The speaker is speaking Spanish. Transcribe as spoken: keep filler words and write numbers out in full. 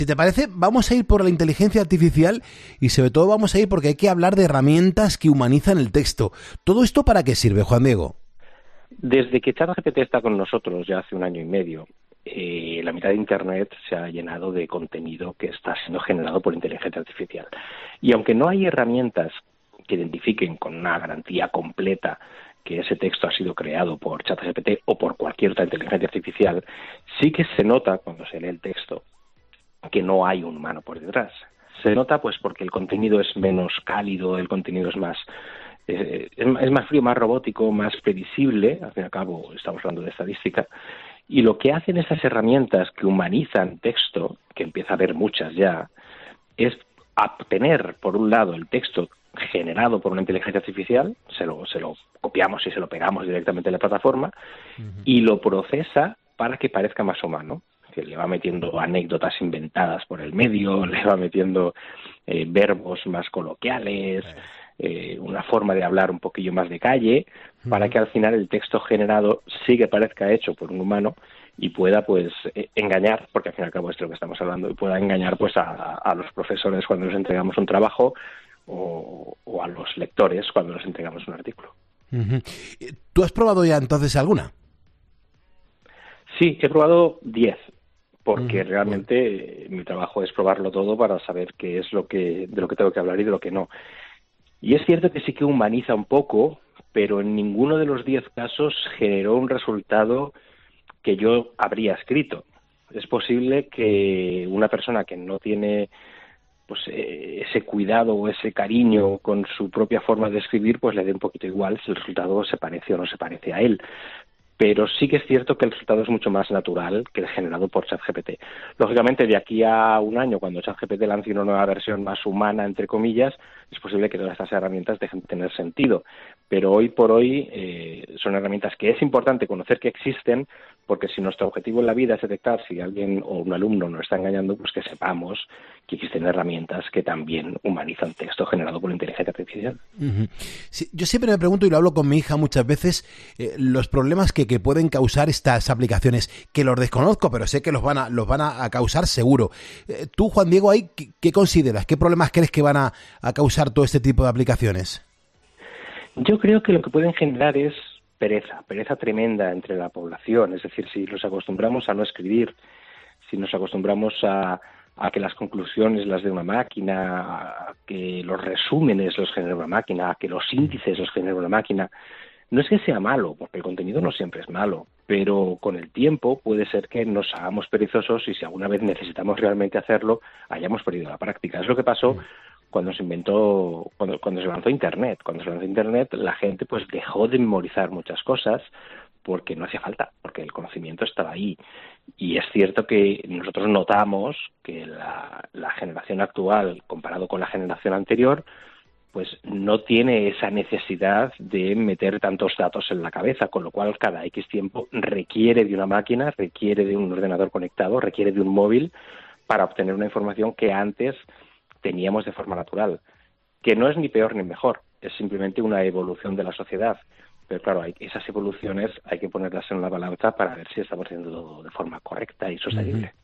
Si te parece, vamos a ir por la inteligencia artificial y sobre todo vamos a ir porque hay que hablar de herramientas que humanizan el texto. ¿Todo esto para qué sirve, Juan Diego? Desde que ChatGPT está con nosotros ya hace un año y medio, eh, la mitad de Internet se ha llenado de contenido que está siendo generado por inteligencia artificial. Y aunque no hay herramientas que identifiquen con una garantía completa que ese texto ha sido creado por ChatGPT o por cualquier otra inteligencia artificial, sí que se nota cuando se lee el texto que no hay un humano por detrás. Se nota pues porque el contenido es menos cálido, el contenido es más eh, es más frío, más robótico, más previsible. Al fin y al cabo estamos hablando de estadística. Y lo que hacen esas herramientas que humanizan texto, que empieza a haber muchas ya, es obtener, por un lado, el texto generado por una inteligencia artificial, se lo, se lo copiamos y se lo pegamos directamente en la plataforma, uh-huh. y lo procesa para que parezca más humano. Que le va metiendo anécdotas inventadas por el medio, le va metiendo eh, verbos más coloquiales, eh, una forma de hablar un poquillo más de calle, para que al final el texto generado sí que parezca hecho por un humano y pueda pues eh, engañar, porque al fin y al cabo es de lo que estamos hablando, y pueda engañar pues a, a los profesores cuando les entregamos un trabajo o, o a los lectores cuando les entregamos un artículo. Uh-huh. ¿Tú has probado ya entonces alguna? Sí, he probado diez. Porque mm, realmente bueno. mi trabajo es probarlo todo para saber qué es lo que de lo que tengo que hablar y de lo que no. Y es cierto que sí que humaniza un poco, pero en ninguno de los diez casos generó un resultado que yo habría escrito. Es posible que una persona que no tiene pues eh, ese cuidado o ese cariño con su propia forma de escribir, pues le dé un poquito igual si el resultado se parece o no se parece a él. Pero sí que es cierto que el resultado es mucho más natural que el generado por ChatGPT. Lógicamente, de aquí a un año, cuando ChatGPT lance una nueva versión más humana, entre comillas, es posible que todas estas herramientas dejen de tener sentido. Pero hoy por hoy eh, son herramientas que es importante conocer que existen, porque si nuestro objetivo en la vida es detectar si alguien o un alumno nos está engañando, pues que sepamos que existen herramientas que también humanizan texto generado por inteligencia artificial. Uh-huh. Sí, yo siempre me pregunto, y lo hablo con mi hija muchas veces, eh, los problemas que, que pueden causar estas aplicaciones, que los desconozco, pero sé que los van a, los van a, a causar seguro. Eh, tú, Juan Diego, ¿ahí qué, qué consideras? ¿Qué problemas crees que van a, a causar todo este tipo de aplicaciones? Yo creo que lo que pueden generar es pereza, pereza tremenda entre la población. Es decir, si nos acostumbramos a no escribir, si nos acostumbramos a, a que las conclusiones las dé una máquina, a que los resúmenes los genere una máquina, a que los índices los genere una máquina, no es que sea malo, porque el contenido no siempre es malo, pero con el tiempo puede ser que nos hagamos perezosos y si alguna vez necesitamos realmente hacerlo, hayamos perdido la práctica. Es lo que pasó cuando se inventó, cuando, cuando se lanzó Internet. Cuando se lanzó Internet, la gente pues dejó de memorizar muchas cosas porque no hacía falta, porque el conocimiento estaba ahí. Y es cierto que nosotros notamos que la, la generación actual, comparado con la generación anterior, pues no tiene esa necesidad de meter tantos datos en la cabeza, con lo cual cada X tiempo requiere de una máquina, requiere de un ordenador conectado, requiere de un móvil para obtener una información que antes teníamos de forma natural, que no es ni peor ni mejor, es simplemente una evolución de la sociedad. Pero claro, hay, esas evoluciones hay que ponerlas en la balanza para ver si estamos haciendo todo de forma correcta y sostenible.